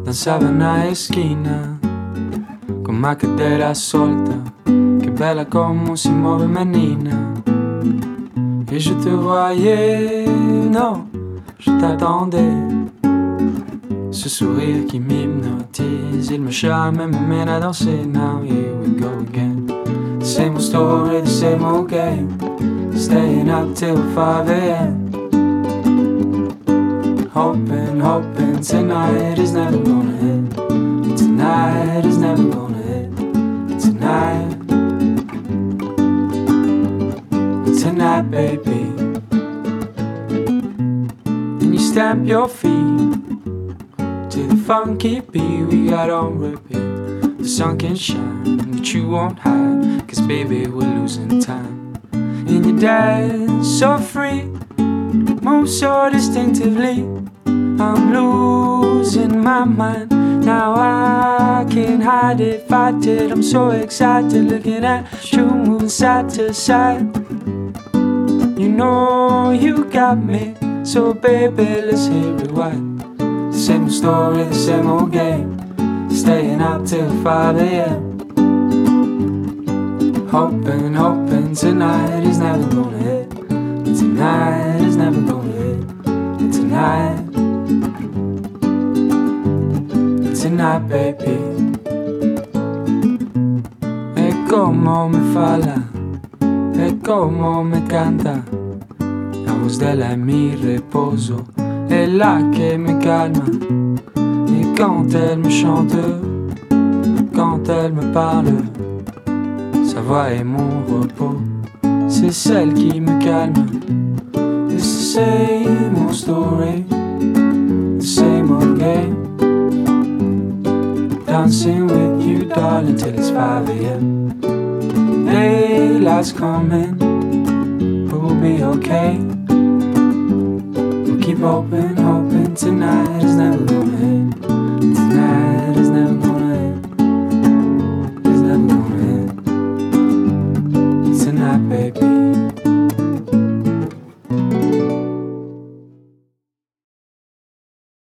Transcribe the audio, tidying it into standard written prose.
danzava na esquina con una cadera solta. Que bella como se muove menina. Et je te voyais, non, je t'attendais. Ce sourire qui m'hypnotise, il me charme et me mène à danser. Now here we go again. The same old story, the same old game. Staying up till 5 a.m. Hoping, hoping tonight is never gonna end. Tonight is never gonna end. Tonight, tonight, baby. And you stamp your feet to the funky beat we got on repeat. The sun can shine, but you won't hide, 'cause baby we're losing time. And you dance so free, move so distinctively. I'm losing my mind, now I can't hide it, fight it. I'm so excited looking at you moving side to side. You know you got me, so baby let's hit rewind. The same old story, the same old game. Staying up till 5 a.m. Hoping, hoping tonight is never gonna hit. Tonight is never gonna hit. Tonight, tonight, baby. E como me fala, e como me canta. La voz de la mi reposo est là qui me calme. Et quand elle me chante, quand elle me parle, sa voix est mon repos, c'est celle qui me calme. It's the same old story, the same old game. Dancing with you, darling, till it's 5 a.m. Daylight's coming, but we'll be okay. We'll keep hoping, hoping tonight is never gonna end.